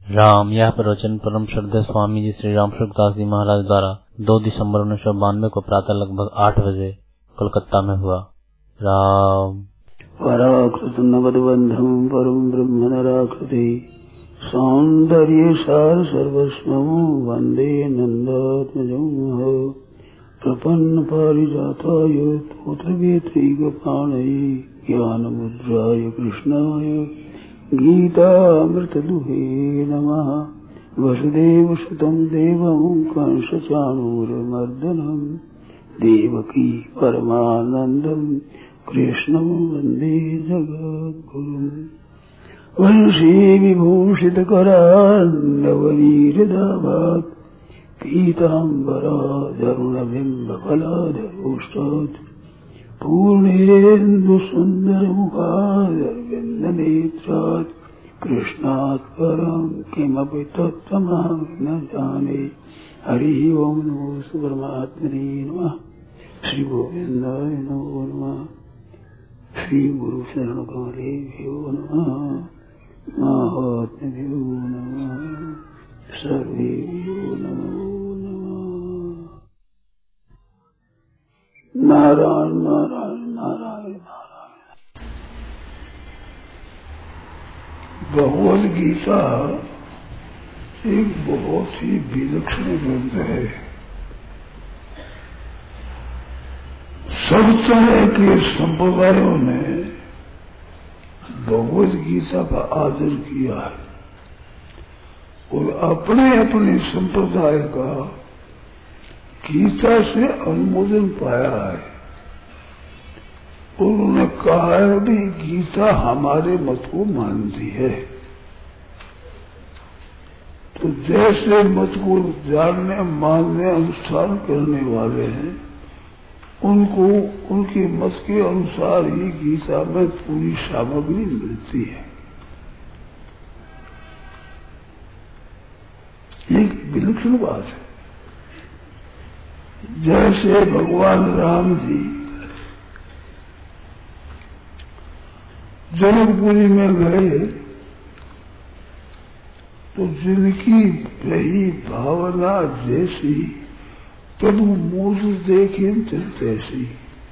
राम। यह प्रवचन परम श्रद्धेय स्वामी जी श्री राम सुखदास जी महाराज द्वारा 2 दिसंबर 1992 को प्रातः लगभग 8 बजे कोलकाता में हुआ। राम। पराकृत नवदबंधम परम ब्रह्म नराकृति सौंदर्य सार सर्वस्वं वंदे नंदात्मजं प्रपन्न पारिजाताय तोत्रवेत्रैकपाणये ज्ञानमुद्राय कृष्णाय गीतामृतदुहे नमः। वसुदेवसुतं देवं कंसचाणूरमर्दनं देवकी परमानन्दं कृष्णं वन्दे जगद्गुरुम्। वंशी विभूषितकरान्नवनीरदाभात् पीताम्बराधरुणबिम्बफलाधरोष्टात् पूर्णेन्दुसुन्दरमुखादरविन्दनेत्रात् कृष्णात् परं किमपि तत्त्वमहं न जाने। हरि ओं नमो परमात्मने नमः। श्री गोविन्दाय नमो नमः। श्री गुरु शरण कमलेभ्यो नमः। महात्म्यो नमः। सर्वेभ्यो नमो नमः। नारायण नारायण नारायण नारायण। भगवद गीता एक बहुत ही विलक्षण ग्रंथ है। सब तरह के संप्रदायों ने भगवद गीता का आदर किया है और अपने अपने संप्रदाय का गीता से अनुमोदन पाया है और उन्होंने कहा है भी गीता हमारे मत को मानती है। तो जैसे मत को जानने मानने अनुष्ठान करने वाले हैं उनको उनके मत के अनुसार ही गीता में पूरी सामग्री मिलती है। एक विलक्षण बात है। जैसे भगवान राम जी जनकपुरी में गए तो जिनकी रही भावना जैसी प्रभु मूर्ति देखे तैसी,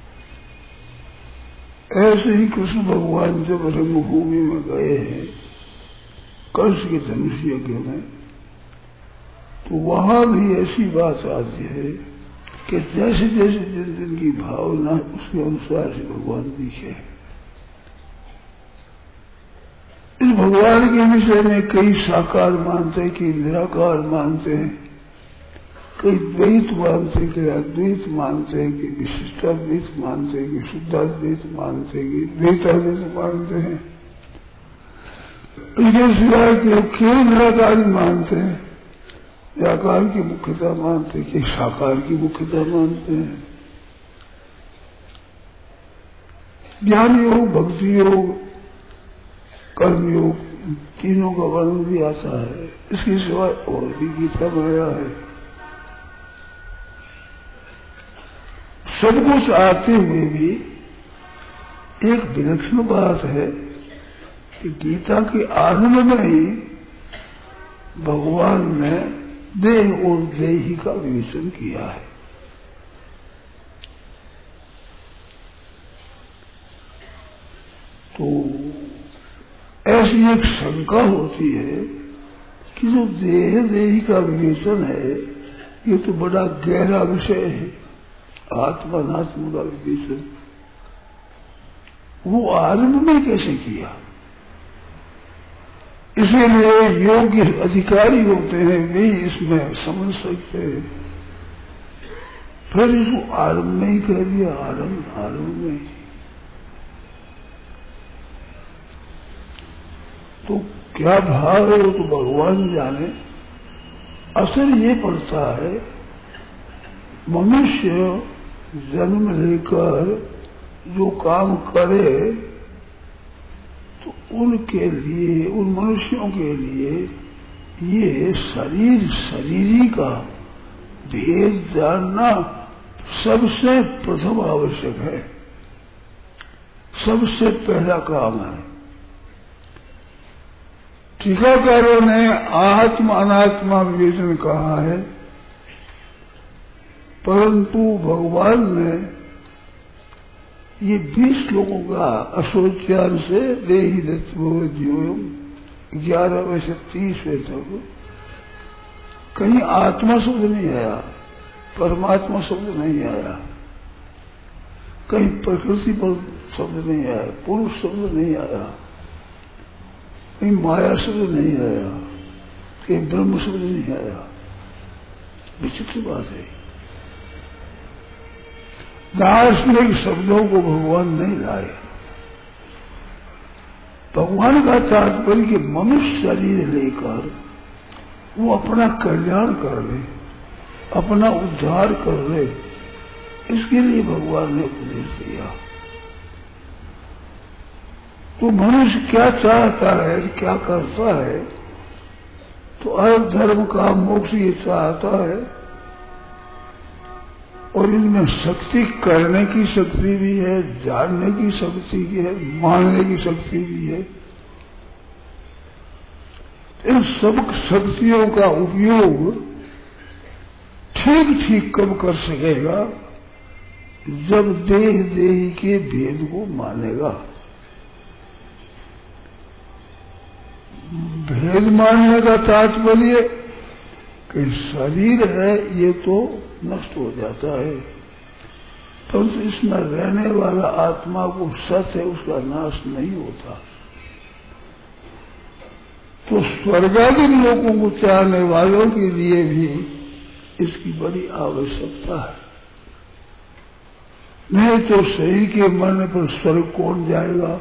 ऐसे ही कृष्ण भगवान जब रंगभूमि में गए हैं कंस के धनुष यज्ञ में, तो वहां भी ऐसी बात आती है कि जैसे जैसे जिन जिन की भावना उसके अनुसार से भगवान दिखे। इस भगवान के विषय में कई साकार मानते हैं, कई निराकार मानते हैं, कई द्वैत मानते हैं, कई अद्वैत मानते हैं, कई विशिष्टाद्वैत मानते हैं, कई शुद्धाद्वैत मानते हैं, कई द्वैताद्वैत मानते हैं। इसके सिवाय कई निराकार मानते हैं, निराकार की मुख्यता मानते हैं, कई साकार की मुख्यता मानते हैं। ज्ञान योग, भक्ति योग, कर्म योग, तीनों का वर्णन भी आता है। इसके सिवाय और भी गीता में आया है। सब कुछ आते हुए भी एक विलक्षण बात है कि गीता के आरंभ में ही भगवान ने देह और देही का विवेचन किया है। तो ऐसी एक शंका होती है कि जो देह देही का विवेचन है ये तो बड़ा गहरा विषय है। आत्मात्म का विवेचन वो आरंभ में कैसे किया? इसलिए योग्य अधिकारी होते हैं वे इसमें समझ सकते हैं। फिर इसको आरंभ में ही कह दिया, आरंभ में ही। तो क्या भाव है वो तो भगवान जाने। असर ये पड़ता है मनुष्य जन्म लेकर जो काम करे तो उनके लिए, उन मनुष्यों के लिए ये शरीरी का भेद जानना सबसे प्रथम आवश्यक है, सबसे पहला काम है। टीकाकारों ने आत्म अनात्मा विवेचन कहा है, परंतु भगवान ने ये 20 लोगों का अशोच्यान से देही दत्तोम 11वें से 30वें तक कहीं आत्मा शब्द नहीं आया, परमात्मा शब्द नहीं आया, कहीं प्रकृति पर शब्द नहीं आया, पुरुष शब्द नहीं आया, कहीं माया शब्द नहीं आया, कहीं ब्रह्म शब्द नहीं आया। विचित्र बात है। दार्शनिक शब्दों को भगवान नहीं लाए। भगवान का तात्पर्य कि मनुष्य शरीर लेकर वो अपना कल्याण कर ले, अपना उद्धार कर ले, इसके लिए भगवान ने उपदेश दिया। तो मनुष्य क्या चाहता है, क्या करता है, तो अर्थ धर्म का मोक्ष ये चाहता है, और इनमें शक्ति करने की शक्ति भी है, जानने की शक्ति भी है, मानने की शक्ति भी है। इन सब शक्तियों का उपयोग ठीक ठीक कब कर सकेगा? जब देह देही के भेद को मानेगा। भेद मानने का तात्पर्य कि शरीर है ये तो नष्ट हो जाता है, परंतु इसमें रहने वाला आत्मा को सत्य है, उसका नाश नहीं होता। तो स्वर्गादि लोगों को चाहने वालों के लिए भी इसकी बड़ी आवश्यकता है। नहीं तो शरीर के मरने पर स्वर्ग कौन जाएगा?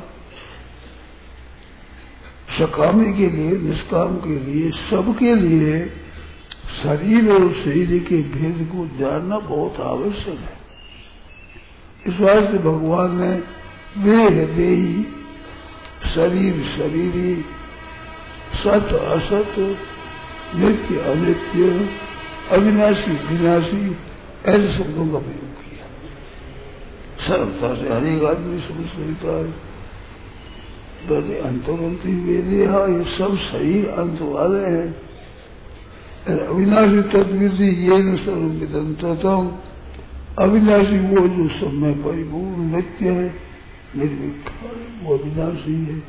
सकामी के लिए, निष्काम के लिए, सबके लिए शरीर और शरीर के भेद को जानना बहुत आवश्यक है। इस बात से भगवान ने देह देही, शरीर शरीरी, सत असत, नित्य अनित्य, अविनाशी विनाशी ऐसे शब्दों का प्रयोग किया। सरलता से हर एक आदमी समझ सकता है। बड़े अंतरंती वेदे ये सब शरीर अंत वाले हैं। अविनाशी तत्विधि ये न सर्वविदंतम, अविनाशी वो जो सब में परिपूर्ण नित्य है, निर्विकार, वो अविनाशी है।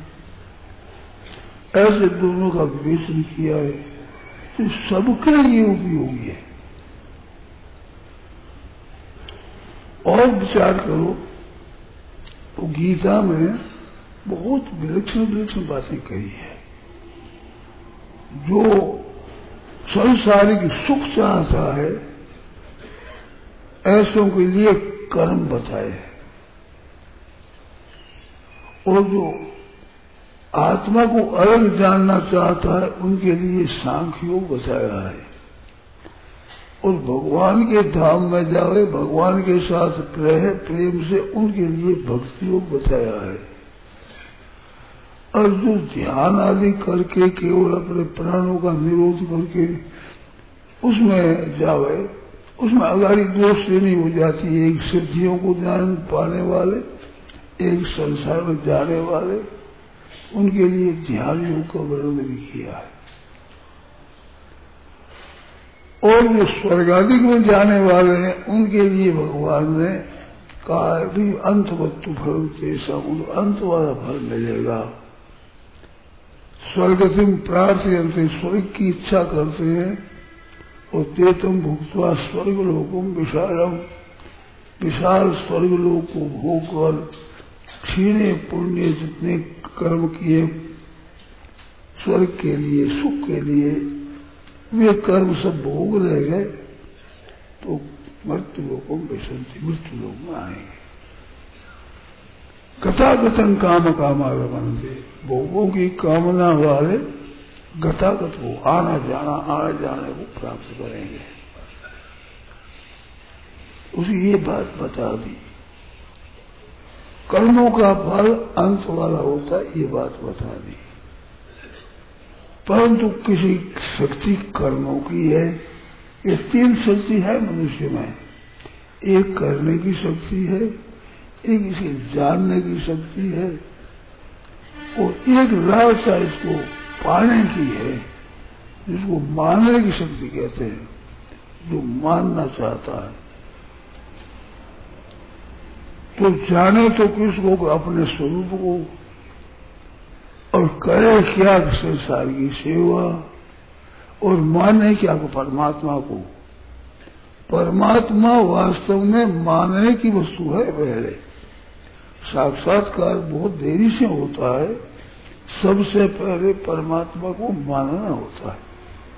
ऐसे दोनों का विवेचन किया है, तो सबके लिए उपयोगी है। और विचार करो तो गीता में बहुत विलक्षण विलक्षण बातें कही है। जो संसारिक सुख चाहता है ऐसों के लिए कर्म बताए, और जो आत्मा को अलग जानना चाहता है उनके लिए सांख्य योग बताया है। और भगवान के धाम में जावे, भगवान के साथ रहे प्रेम से, उनके लिए भक्ति योग बताया है। और जो ध्यान आदि करके केवल अपने प्राणों का निरोध करके उसमें जावे, उसमें अगाड़ी दो श्रेणी हो जाती है। एक सिद्धियों को जान पाने वाले, एक संसार में जाने वाले, उनके लिए ध्यान योग का वर्णन भी किया है। और जो स्वर्गादिक में जाने वाले हैं उनके लिए भगवान ने कहा भी अंतवत्तु फल जैसा, उनको अंत वाला फल मिलेगा। स्वर्गतिम प्रार्थयन्ते, स्वर्ग की इच्छा करते हैं, और तेतम भुक्त्वा स्वर्गलोकम विशालम, विशाल स्वर्गलोक को भोगकर क्षीणे पुण्य जितने कर्म किए स्वर्ग के लिए, सुख के लिए, वे कर्म सब भोग रह गए तो मृत्यु लोकों विशंति, मृत्यु लोक में आएंगे। गतागतन काम कामागमन से, भोगों की कामना वाले गतागत को आना जाने को प्राप्त करेंगे। उसे ये बात बता दी। कर्मों का फल अंत वाला होता है, ये बात बता दी। परंतु किसी शक्ति कर्मों की है। ये तीन शक्ति है मनुष्य में। एक करने की शक्ति है, एक इसे जानने की शक्ति है, और एक लालसा इसको पाने की है, जिसको मानने की शक्ति कहते हैं, जो मानना चाहता है। तो जाने तो किसको, अपने स्वरूप को, और करे क्या संसार की सेवा, और माने क्या को, परमात्मा को। परमात्मा वास्तव में मानने की वस्तु है। पहले साक्षात्कार बहुत देरी से होता है, सबसे पहले परमात्मा को मानना होता है।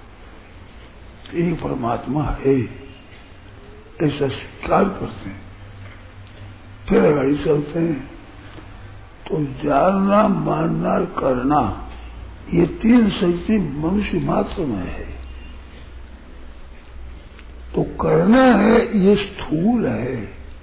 एक परमात्मा है ऐसा स्वीकार करते हैं, फिर आगे चलते हैं। तो जानना, मानना, करना, ये तीन शक्ति मनुष्य मात्र में है। तो करना है ये स्थूल है,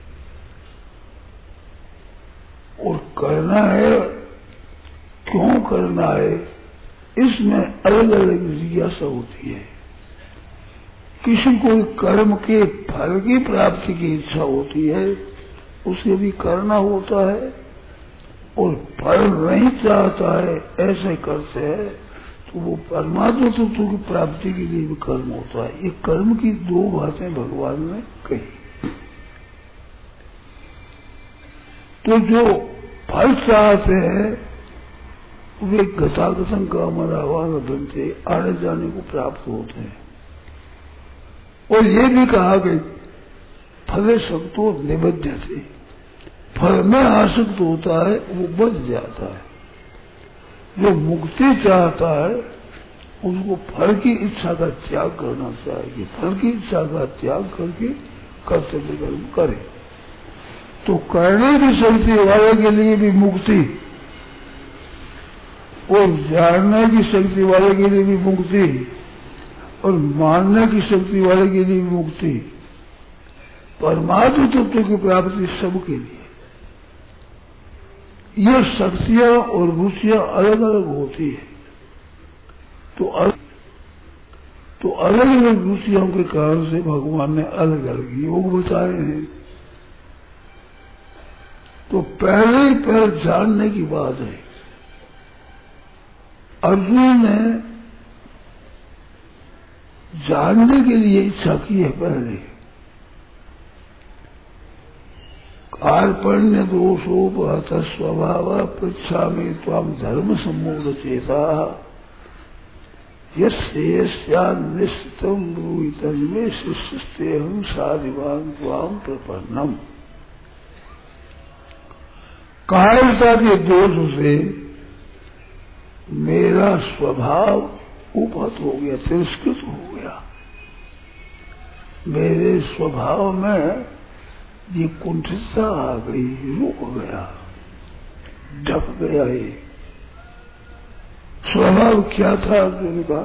और करना है, क्यों करना है, इसमें अलग अलग जिज्ञासा होती है। किसी को कर्म के फल की प्राप्ति की इच्छा होती है, उसे भी करना होता है, और फल नहीं चाहता है, ऐसे करते हैं, तो वो परमात्मा तत्व की प्राप्ति के लिए भी कर्म होता है। ये कर्म की दो बातें भगवान ने कही। तो जो फल चाहते हैं वे गतागतम कामनावान बनते, आने जाने को प्राप्त होते हैं। और ये भी कहा कि फले शक्तो निबद्ध थे, फल में आसक्त होता है वो बच जाता है। जो मुक्ति चाहता है उसको फल की इच्छा का त्याग करना चाहिए, फल की इच्छा का त्याग करके कर्तव्य कर्म करे। तो करने की शक्ति वाले के लिए भी मुक्ति, और जानने की शक्ति वाले के लिए भी मुक्ति, और मानने की शक्ति वाले के लिए भी मुक्ति, परमात्मा तत्व की प्राप्ति सबके लिए। ये शक्तियां और रुचियां अलग अलग होती है। तो अलग अलग रुचियों के कारण से भगवान ने अलग अलग योग बताए हैं। तो पहले जानने की बात है। अर्जुन ने जानने के लिए इच्छा की है पहले। कार्पण्य दोषोपहत स्वभाव पृच्छा में त्वाम धर्म सम्मूढ़ चेता यस्यान्निश्चितम ब्रूहितम में शिष्यस्ते हम साधिवान त्वाम प्रपन्नम। कायरता के दोष से मेरा स्वभाव उपहत हो गया, तिरस्कृत हो गया। मेरे स्वभाव में ये कुंठितता आ गई, रुक गया, ढक गया। ये स्वभाव क्या था अर्जुन का?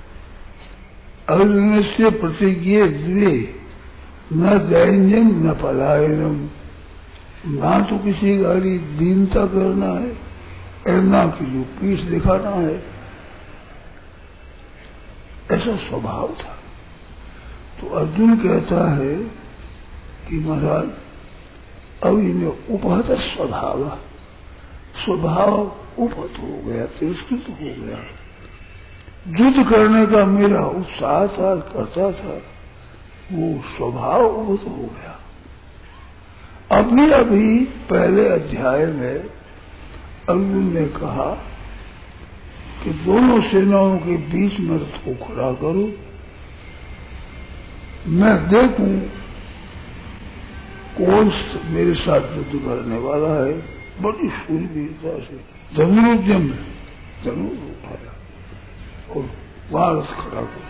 अर्जुन से प्रतिज्ञा द्वे न दैन्यम न पलायनम, ना तो किसी गाड़ी दीनता करना है और ना किसी पीठ दिखाना है, ऐसा स्वभाव था। तो अर्जुन कहता है कि महाराज अब इन्हें उपहत स्वभाव उपहत हो गया, तिरस्कृत हो गया। युद्ध करने का मेरा उत्साह था, करता था, वो स्वभाव उपहत हो गया। अभी पहले अध्याय में अर्जुन ने कहा कि दोनों सेनाओं के बीच में रथ को खड़ा करो, मैं देखूं कौन मेरे साथ युद्ध करने वाला है। बड़ी शूरवीरता से धनुर्जम धनुष उठाया और वहां रथ खड़ा करो।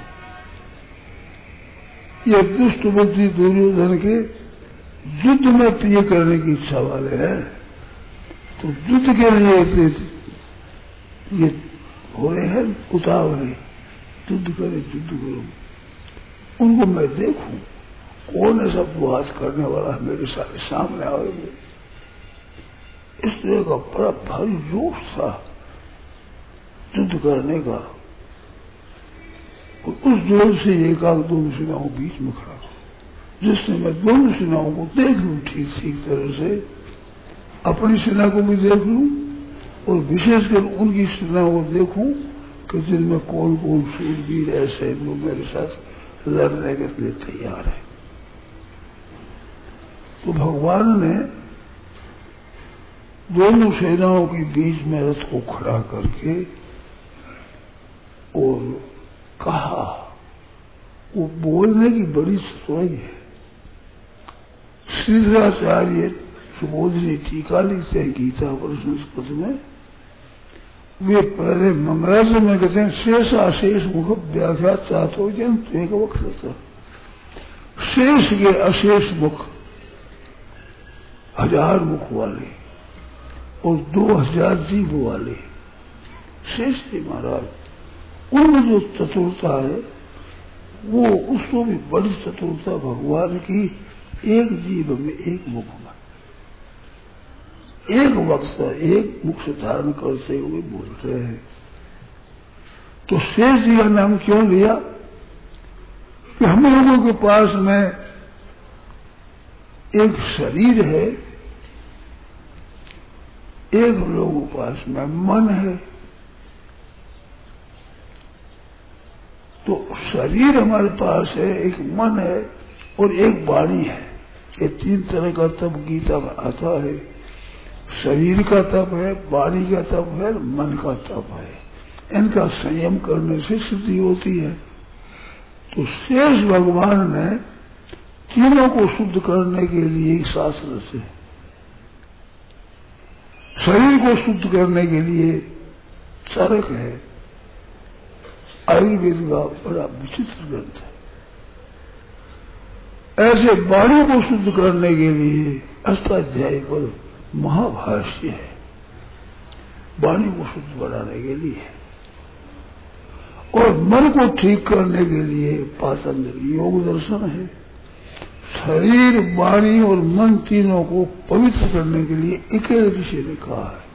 ये दुष्ट बुद्धि दुर्योधन के युद्ध में प्रिय करने की इच्छा वाले हैं। तो युद्ध के लिए ये हो रहे हैं उतावले, युद्ध करो। उनको मैं देखूं कौन ऐसा उपवास करने वाला है मेरे सामने आएंगे। इस तरह का बड़ा भारी जोश था युद्ध करने का। और उस जोश से एक आध दोनों सेनाओं बीच में खड़ा, जिससे मैं दोनों सेनाओं को देख लूं ठीक तरह से, अपनी सेना को भी देख लूं और विशेषकर उनकी सेनाओं को देखूं कि जिनमें कौन कौन शूरवीर ऐसे वो मेरे साथ लड़ने के लिए तैयार है। तो भगवान ने दोनों सेनाओं के बीच में रथ को खड़ा करके और कहा, वो बोलने की बड़ी सही है। श्रीधराचार्य सुबोधनी टीका लिखते हैं गीता पर संस्कृत में, वे पहले मंगराज में कहते हैं शेष अशेष मुख व्याख्या चाहते जन एक वक्त शेष के अशेष मुख 1000 मुख वाले और 2000 जीव वाले शेष जी महाराज, उनमें जो चतुरता है वो उसको भी बड़ी चतुरता भगवान की। एक जीव में एक मुख में एक वक्त एक मुख से धारण करते हुए बोलते हैं। तो शेष जी का नाम क्यों लिया कि हम लोगों के पास में एक शरीर है, एक लोगों के पास में मन है। तो शरीर हमारे पास है, एक मन है और एक वाणी है। ये 3 तरह का तप गीता में आता है। शरीर का तप है, वाणी का तप है, मन का तप है। इनका संयम करने से सिद्धि होती है। तो शेष भगवान ने तीनों को शुद्ध करने के लिए शास्त्र से, शरीर को शुद्ध करने के लिए चरक है, आयुर्वेद का बड़ा विचित्र ग्रंथ है। ऐसे वाणी को शुद्ध करने के लिए अष्टाध्यायी पर महाभाष्य है, वाणी को शुद्ध बनाने के लिए। और मन को ठीक करने के लिए पातंजलि योग दर्शन है। शरीर, वाणी और मन तीनों को पवित्र करने के लिए एक ऋषि ने कहा है।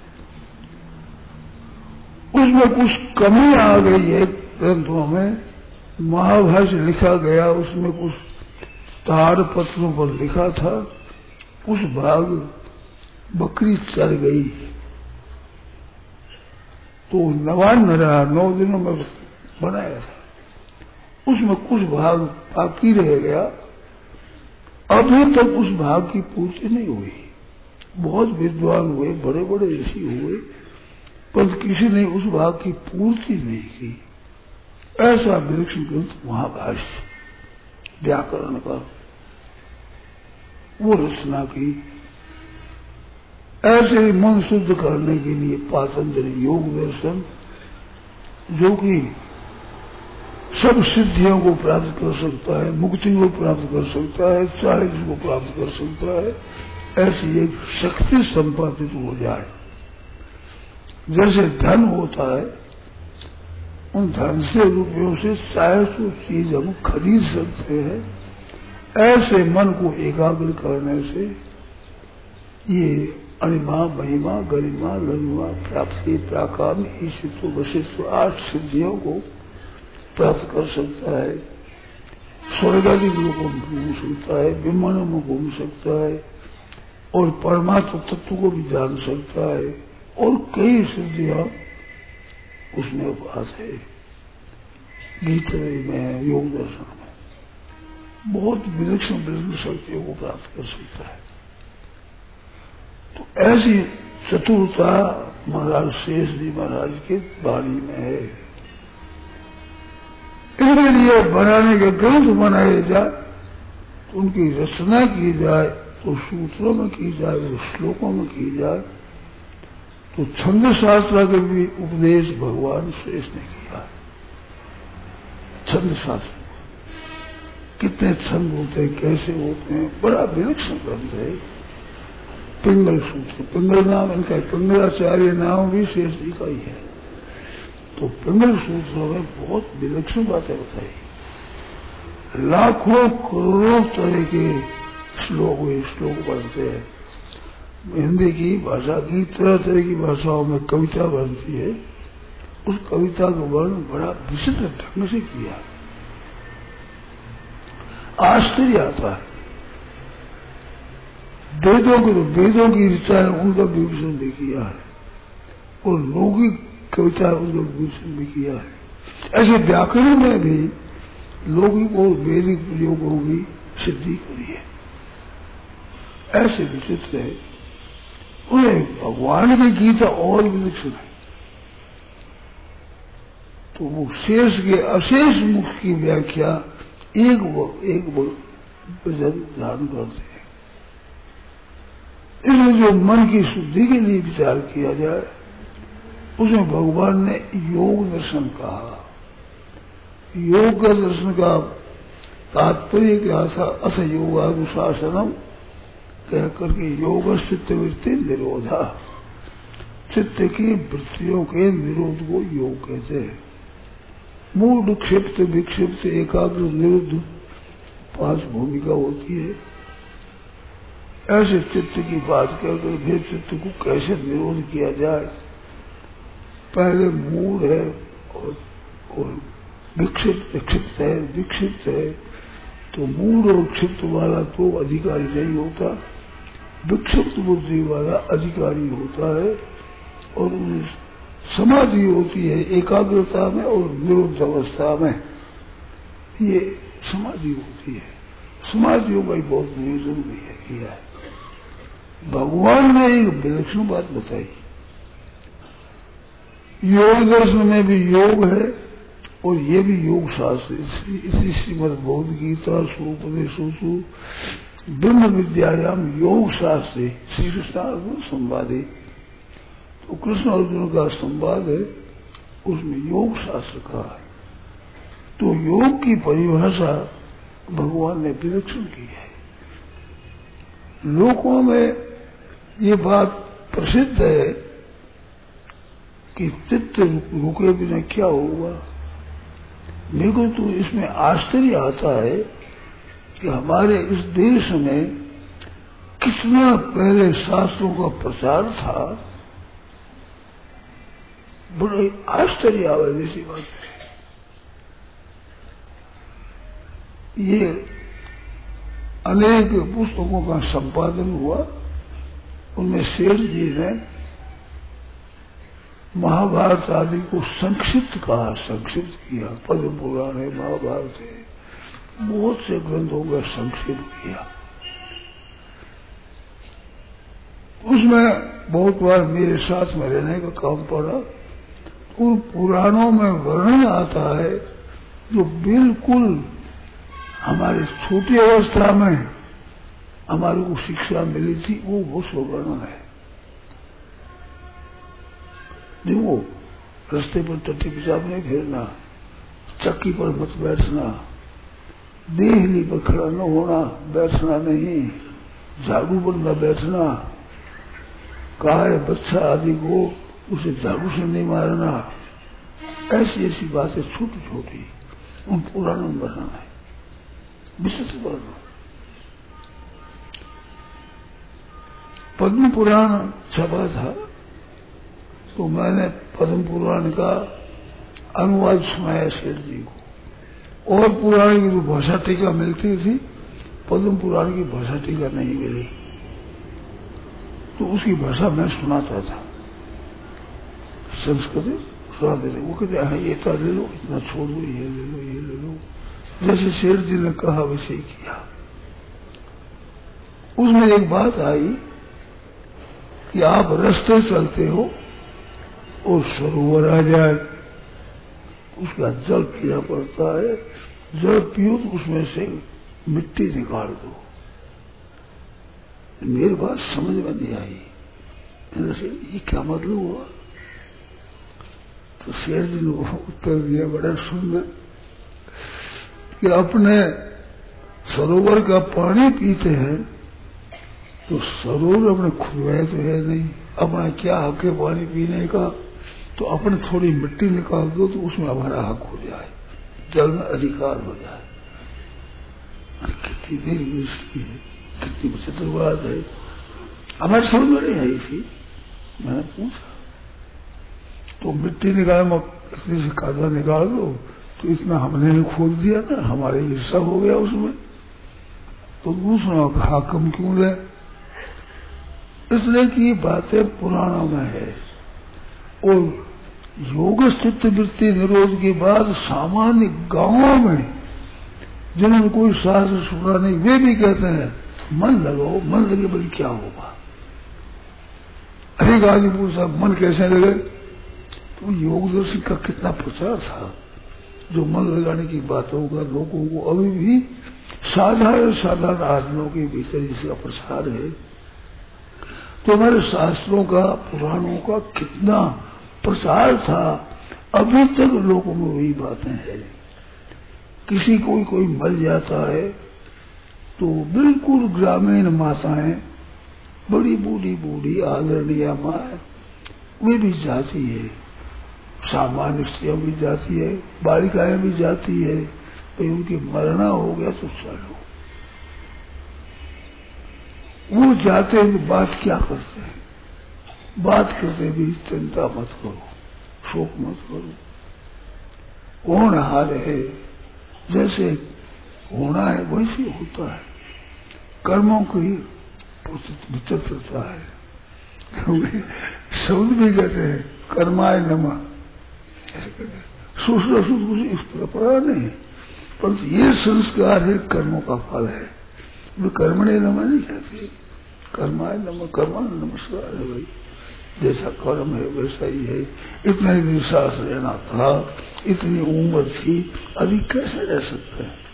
उसमें कुछ कमी आ गई है ग्रंथों में, महाभाष्य लिखा गया, उसमें कुछ तार पत्रों पर लिखा था, उस भाग बकरी चढ़ गई तो नवान रहा, 9 दिनों में बनाया था। उसमें कुछ भाग बाकी रह गया, अभी तक उस भाग की पूर्ति नहीं हुई। बहुत विद्वान हुए, बड़े बड़े ऋषि हुए, पर किसी ने उस भाग की पूर्ति नहीं की। ऐसा विलक्षण ग्रंथ महाभाष्य व्याकरण का वो रचना की। ऐसे ही मन शुद्ध करने के लिए पातंजलि योग दर्शन, जो कि सब सिद्धियों को प्राप्त कर सकता है, मुक्ति को प्राप्त कर सकता है, चाहे को प्राप्त कर सकता है, ऐसी एक शक्ति संपादित हो जाए। जैसे धन होता है, उन धन से रुपयों से चाहे तो चीज हम खरीद सकते हैं, ऐसे मन को एकाग्र करने से ये अणिमा, महिमा, गरिमा, लघिमा, प्राप्ति, प्राकाम, ईशित्व, वशिष्ठ 8 सिद्धियों को प्राप्त कर सकता है। स्वर्ग आदि लोगों में घूम सकता है, विमानों में घूम सकता है और परमात्मा तत्व को भी जान सकता है और कई सिद्धियां उसमें पास है। गीता में, योग दर्शन में बहुत विलक्षण विलक्षण शक्तियों को प्राप्त कर सकता है। तो ऐसी चतुरता महाराज शेष जी महाराज के वाणी में है। इसके लिए बनाने के ग्रंथ बनाए जाए, तो उनकी रचना की जाए, तो सूत्रों में की जाए, वो श्लोकों में की जाए, तो छंद शास्त्र के भी उपदेश भगवान शेष ने किया। छंद शास्त्र कितने छंद होते हैं, कैसे होते हैं, बड़ा विलक्षण ग्रंथ है। पिंगल सूत्र, पिंगल नाम इनका, पिंगलाचार्य नाम भी शेष जी का ही है। तो पिंगल सूत्रों में बहुत विलक्षण बातें बताई। लाखों करोड़ों तरह के श्लोक बनते हैं। हिंदी की भाषा की तरह तरह की भाषाओं में कविता बनती है। उस कविता का वर्णन बड़ा विचित्र ढंग से किया, आश्चर्य आता है। वेदों की ऋचाएं उनका विभूषण भी किया है और लौकिक कविता उद्योग भूषण भी किया है। ऐसे व्याकरण में भी लौकिक और वैदिक प्रयोगों की सिद्धि करी है। ऐसे विचित्र है। उन्हें भगवान की गीता और विलक्षण है। तो वो शेष के अशेष मुख की व्याख्या एक वचन धारण करते हैं। इसमें जो मन की शुद्धि के लिए विचार किया जाए उसमें भगवान ने योग दर्शन कहा। योग दर्शन का तात्पर्य क्या था? अस योगानुशासनम कह करके योग चित्त वृत्ति निरोधा, चित्त की वृत्तियों के निरोध को योग कहते हैं। मूड क्षिप्त विक्षिप्त एकाग्र निरुद्ध 5 भूमिका होती है। ऐसे चित्त की बात करके फिर चित्त को कैसे निरोध किया जाए? पहले मूड है और विक्षिप्त क्षिप्त है, विक्षिप्त है तो मूड और क्षिप्त वाला तो अधिकारी नहीं होता, विक्षिप्त बुद्धि वाला अधिकारी होता है। और समाधि होती है एकाग्रता में और निरुद्ध अवस्था में, ये समाधि होती है। समाधियों का बहुत नियोजन भी है किया है। भगवान ने एक विलक्षण बात बताई। योग दर्शन में भी योग है और ये भी योग शास्त्र। इसी श्रीमद् भगवद गीता सुपदेशोसु ब्रह्म विद्यायाम योग शास्त्र श्री कृष्ण संवादे, तो कृष्ण अर्जुन का संवाद है, उसमें योग शास्त्र कहा है। तो योग की परिभाषा भगवान ने विलक्षण की है। लोगों में ये बात प्रसिद्ध है कि चित्त रुके बिना क्या होगा। मेरे को तो इसमें आश्चर्य आता है कि हमारे इस देश में कितना पहले शास्त्रों का प्रचार था। बड़े आश्चर्य आवे जैसी बात है। ये अनेक पुस्तकों का संपादन हुआ, उनमें सेठ जी ने महाभारत आदि को संक्षिप्त कहा, संक्षिप्त किया। पद्म पुराण है, महाभारत है, बहुत से ग्रंथों का संक्षिप्त किया। उसमें बहुत बार मेरे साथ में रहने का काम पड़ा। उन पुराणों में वर्णन आता है जो बिल्कुल हमारी छोटी अवस्था में हमारे को शिक्षा मिली थी, वो वर्णन है। देखो, रास्ते पर टट्टी पेशाब नहीं फेरना, चक्की पर मत बैठना, देहली पर खड़ा न होना, बैठना नहीं, झाड़ू पर न बैठना, गाय बच्चा आदि को उसे झाड़ू से नहीं मारना, ऐसी ऐसी बातें छोटी छोटी उन पुराणों में वर्णन है, विशिष्ट वर्णन। पद्म पुराण छपा था तो मैंने पद्म पुराण का अनुवाद सुनाया सेठ जी को। और पुराण की जो भाषा टीका मिलती थी, पद्म पुराण की भाषा टीका नहीं मिली, तो उसकी भाषा मैं सुनाता था। संस्कृत सुनाते थे। वो कहते हाँ ये तो ले लो, इतना छोड़ दो, ये ले लो, ये ले लो। जैसे सेठ जी ने कहा वैसे ही किया। उसमें एक बात आई कि आप रास्ते चलते हो और सरोवर आ जाए, उसका जल पीना पड़ता है, जल पियो तो उसमें से मिट्टी निकाल दो। मेरी बात समझ में नहीं आई, ये क्या मतलब हुआ? तो शेर जी ने उत्तर दिया बड़ा सुंदर कि अपने सरोवर का पानी पीते हैं तो सरोवर अपने खुद में तो है नहीं, अपना क्या हक है पानी पीने का? तो अपने थोड़ी मिट्टी निकाल दो तो उसमें हमारा हक हो जाए, जल में अधिकार हो जाए। कितनी देर इसकी है, कितनी विचित्र बात है, हमारे समझ में नहीं आई थी। मैंने पूछा तो मिट्टी निकाल से कादा निकाल दो, तो इतना हमने खोद दिया ना, हमारे हिस्सा हो गया उसमें। तो दूसरा कहा कम क्यों ले? इसलिए कि बातें पुराणों में है और योग स्थित वृत्ति निरोध के बाद सामान्य गांवों में जिन्होंने कोई शास्त्र सुना नहीं, वे भी कहते हैं मन लगाओ, मन लगे बोले क्या होगा। अनेक आदमी पूछा मन कैसे लगे, तो योग दर्शन का कितना प्रचार था, जो मन लगाने की बातों का लोगों को अभी भी साधारण साधारण आदमियों के भीतर इसका प्रसार है। तो हमारे शास्त्रों का, पुराणों का कितना प्रसार था, अभी तक लोगों में वही बातें हैं। किसी कोई मर जाता है तो बिल्कुल ग्रामीण माताएं, बड़ी बूढ़ी बूढ़ी आदरणीय माँ, वे भी जाती है, सामान्य स्त्रियां भी जाती है, बालिकाएं भी जाती है। तो उनकी मरना हो गया तो चलो, वो जाते हैं तो बात क्या करते हैं, बात करते भी चिंता मत करो, शोक मत करो, कौन हार है, जैसे होना है वैसे होता है। कर्मों की विचित्रता है, क्योंकि शब्द भी कहते हैं कर्माय नमः, सूत्र कुछ इस परंपरा नहीं, परंतु ये संस्कार है, कर्मों का फल है। वे कर्मणे नमः नहीं कहते, कर्माय नमः, कर्मा नमस्कार है भाई, जैसा कर्म है वैसा ही है। इतना ही विश्वास रहना था, इतनी उम्र थी, अभी कैसे रह सकते हैं।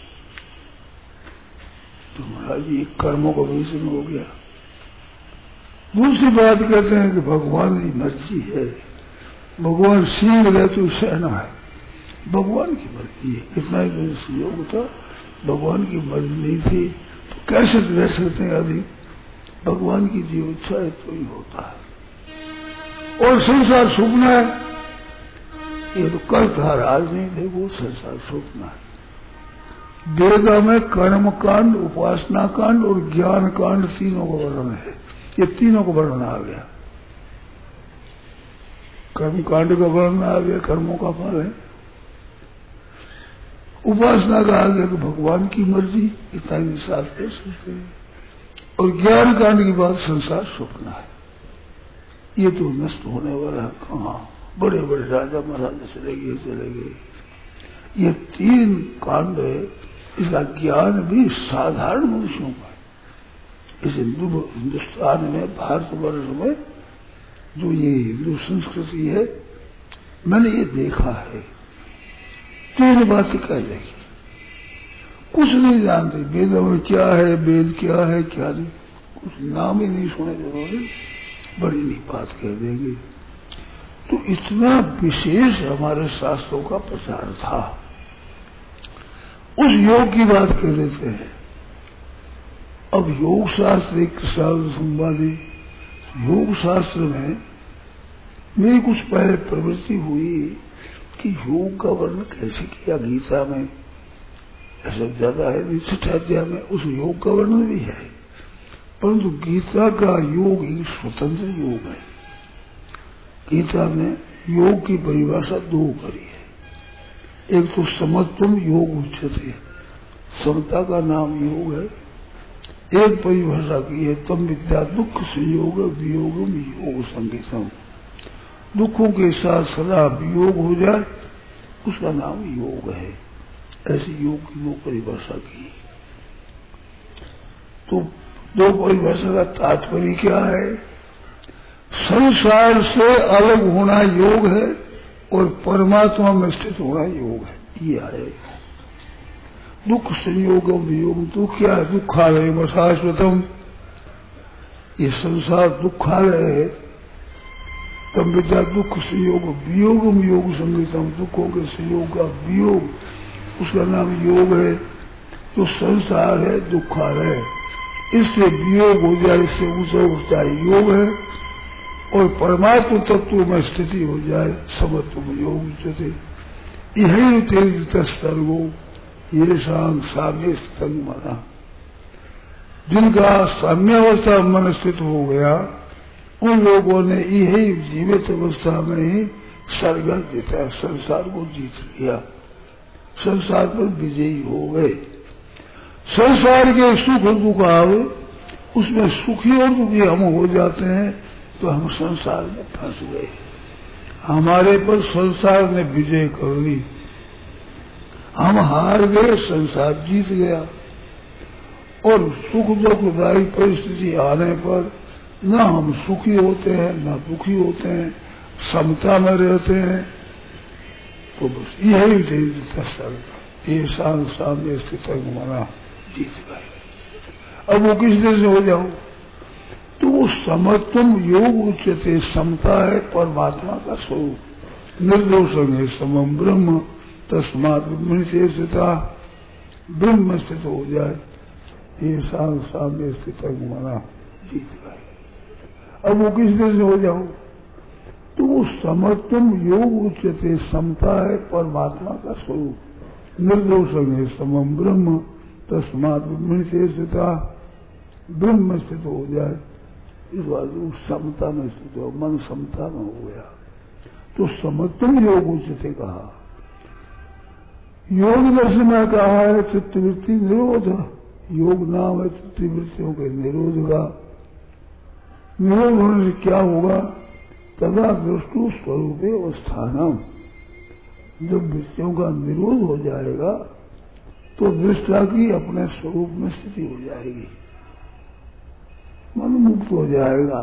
तो महाराज जी कर्मों का विषय हो गया। दूसरी बात कहते हैं कि भगवान की मर्जी है, भगवान सीख रहे तो सहना है, भगवान की मर्जी है। इतना ही संयोग था, भगवान की मर्जी नहीं थी तो कैसे रह सकते हैं आदमी, भगवान की जो इच्छा है तो ही होता है। और संसार सुपना है, ये तो कल था, आज नहीं, देखो संसार सुपना है। वेदा में कर्म कांड, उपासना कांड और ज्ञान कांड तीनों का वर्णन है, ये तीनों का वर्णन आ गया। कर्म कांड का वर्णन आ गया, कर्मों का फल है। उपासना का आ गया कि भगवान की मर्जी, इतना ही विश्वास कर सकते हैं। और ज्ञान कांड की बात संसार स्वप्न है, ये तो नष्ट होने वाला है। कहाँ बड़े बड़े राजा महाराजा चले गए। ये तीन कांड है, इसका ज्ञान भी साधारण मनुष्यों का है। इस हिंदुस्तान में, भारतवर्ष में जो ये हिंदू संस्कृति है, मैंने ये देखा है, तीन बातें कह देखी, कुछ नहीं जानते वेद में क्या है, वेद क्या है क्या नहीं, कुछ नाम ही नहीं सुने जरूरी, बड़ी नहीं बात कह देंगे। तो इतना विशेष हमारे शास्त्रों का प्रचार था। उस योग की बात कर देते हैं। अब योग शास्त्र एक साल संवादी, योग शास्त्र में मेरी कुछ पहले प्रवृत्ति हुई कि योग का वर्णन कैसे किया गीता में, ऐसा ज्यादा है, छठे अध्याय में उस योग का वर्णन भी है, परंतु गीता का योग एक स्वतंत्र योग है। गीता में योग की परिभाषा दो करी है, एक तो समत्वम योग उच्यते, समता का नाम योग है। एक परिभाषा की है तम विद्या दुख संयोग वियोगम योग संगीतम, दुखों के साथ सदा वियोग हो जाए उसका नाम योग है। ऐसी योग की दो परिभाषा की। तो दो परिभाषा का तात्पर्य क्या है, संसार से अलग होना योग है और परमात्मा में स्थित होना योग है, ये है। दुख संयोगम वियोगम, तो क्या है, दुखालय शाश्वतम, ये संसार दुखालय है। तब विद्या दुख संयोग वियोगम योग संगीतम, दुखों के संयोग का वियोग, उसका नाम योग है। जो संसार है दुखालय, इससे वियोग हो जाए, इससे ऊंचा उठता है योग है। और परमात्म तत्व में स्थिति हो जाए समत्व योग उच्यते, यही तेज सर्गो ये शांत साम्य संग मना, जिनका साम्यावस्था मन स्थित हो गया उन लोगों ने यही जीवित अवस्था में ही स्वर्ग जीता, संसार को जीत लिया, संसार पर विजयी हो गए। संसार के सुख और दुख आवे, उसमें सुखी और दुखी हम हो जाते हैं तो हम संसार में फंस गए। हमारे पर संसार ने विजय कर ली, हम हार गए, संसार जीत गया। और सुख दुखदायी परिस्थिति आने पर न हम सुखी होते हैं न दुखी होते हैं, समता में रहते हैं। तो बस यही दशा, ये सामने स्थित मना जीत गए। अब वो किस देश से हो जाओ, तो वो समत्वम योग उच्चते, समता है परमात्मा का स्वरूप। निर्दोषम है समम ब्रह्म, तस्मात् ब्रह्म से स्थिता, ब्रह्म स्थित हो जाए, ये सामने स्थित मना जीत गए। अब वो किस देश से हो जाओ, तो वो समत्वम योग उच्चते, समता है परमात्मा का स्वरूप। निर्दोषम है समम ब्रह्म, तस्मात् ब्रह्म से स्थिता, ब्रह्म स्थित हो जाए, इस बात समता में स्थित हो, मन समता में हो गया। तो समत्वम योग उच्चते कहा। योग दर्शन में कहा है चित्तवृत्ति निरोध, योग नाम है चित्तवृत्तियों के निरोध का। निरोध होने से क्या होगा, तदा दृष्टु स्वरूपे अवस्थानम, जब वृत्तियों का निरोध हो जाएगा तो दृष्टा की अपने स्वरूप में स्थिति हो जाएगी, मन मुक्त हो जाएगा।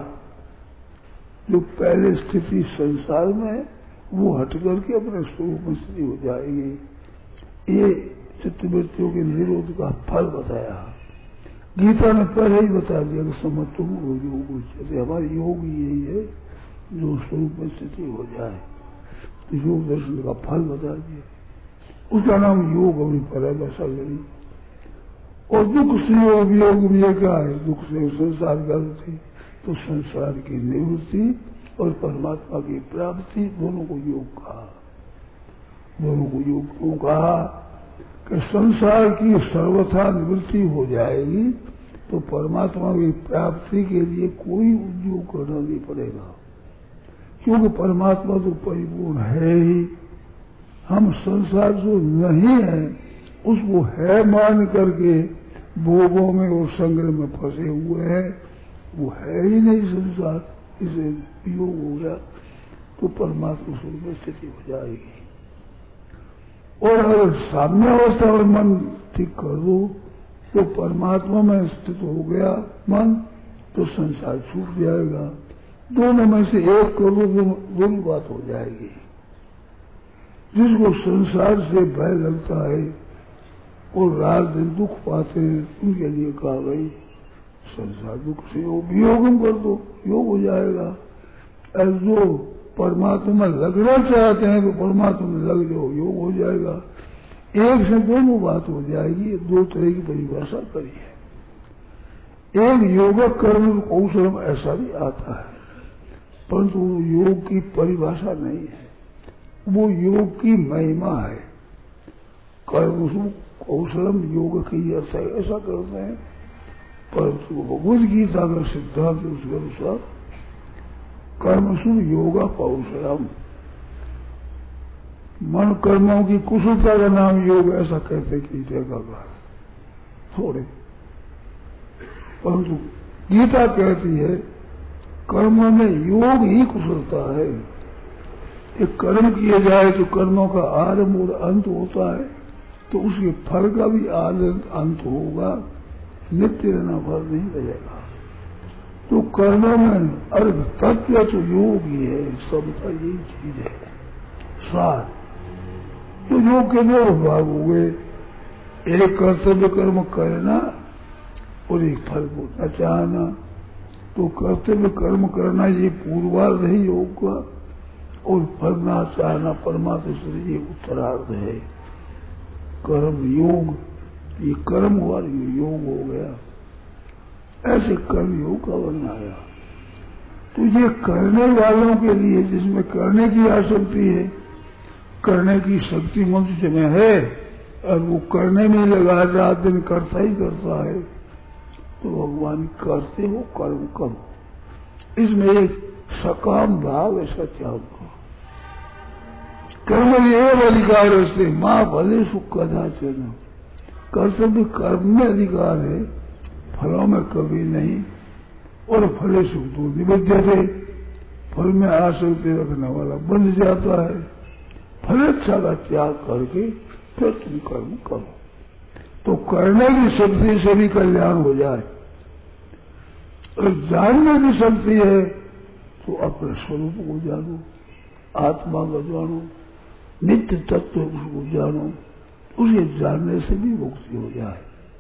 जो पहले स्थिति संसार में वो हट करके अपने स्वरूप में स्थिति हो जाएगी। ये चित्तवृत्तियों के निरोध का फल बताया। गीता ने पहले ही बता दिया कि समत्वम योग उच्चते, हमारा योग यही है जो स्वरूप में स्थिति हो जाए। तो योग दर्शन का फल बता दिया, उसका नाम योग अभी पहले वैसा करी। और दुख से योग योग भी क्या है, दुख से संसार गति, तो संसार की निवृत्ति और परमात्मा की प्राप्ति दोनों को योग कहा। दोनों को योग क्यों कहा कि संसार की सर्वथा निवृत्ति हो जाएगी तो परमात्मा की प्राप्ति के लिए कोई उद्योग करना नहीं पड़ेगा, क्योंकि परमात्मा तो परिपूर्ण है ही। हम संसार जो नहीं है उसको है मान करके भोगों में और संग्रह में फंसे हुए हैं, वो है ही नहीं संसार। इसे योग हो गया तो परमात्मा स्वरूप में स्थिति हो जाएगी। और अगर साम्य अवस्था में मन ठीक कर दो तो परमात्मा में स्थित हो गया मन, तो संसार छूट जाएगा। दोनों में से एक कर दो, दोनों बात हो जाएगी। जिसको संसार से भय लगता है और रात दिन दुख पाते हैं, उनके लिए कहा गई संसार दुख से वियोगम कर दो, योग हो जाएगा। और जो परमात्मा में लगना चाहते हैं तो परमात्मा में लग जाओ, योग हो जाएगा। एक से दोनों बात हो जाएगी। दो तरह की परिभाषा करी है। एक योग कर्म कौशलम ऐसा भी आता है, परंतु वो योग की परिभाषा नहीं है, वो योग की महिमा है। कर्म कौशलम योग की अर्थ है, ऐसा करते हैं। परंतु भगवद गीता का सिद्धांत उसके अनुसार कर्मसु योगा कौशलम, मन कर्मों की कुशलता का नाम योग, ऐसा कहते गीता का थोड़े। परंतु गीता कहती है कर्म में योग ही कुशलता है। एक कर्म किए जाए तो कर्मों का आरंभ और अंत होता है, तो उसके फल का भी आनंद अंत होगा, नित्य रहना फल नहीं लगेगा। तो कर्मों में अर्घ तत्व तो योग ही है, सबका यही चीज है सार। तो योग के दो भाग हुए, एक कर्तव्य कर्म करना और एक फल को न चाहना। तो कर्तव्य कर्म करना ये पूर्वार्ध है योग का, और फल न चाहना परमात्मा से ये उत्तरार्ध है। कर्म योग, ये कर्म हुआ, ये योग हो गया। ऐसे कर्म योग का बनाया। तो ये करने वालों के लिए, जिसमें करने की आसक्ति है, करने की शक्ति मनुष्य में है और वो करने में लगा रात दिन करता ही करता है, तो भगवान करते हो कर्म करो। इसमें एक सकाम भाव है, सत्याग का कर्म एवं अधिकार है। माँ भले सुख कदाचन, कर्तव्य कर्म में अधिकार है, फलों में कभी नहीं। और फले सुख तो निबद्ध थे, फल में आसक्ति रखने वाला बन जाता है। फलेच्छा का त्याग करके फिर तुम कर्म करो, तो करने की शक्ति से भी कल्याण हो जाए। और जानने की शक्ति है तो अपने स्वरूप को जानो, आत्मा को जानो, नित्य तत्व को जानो, उसे जानने से भी मुक्ति हो जाए।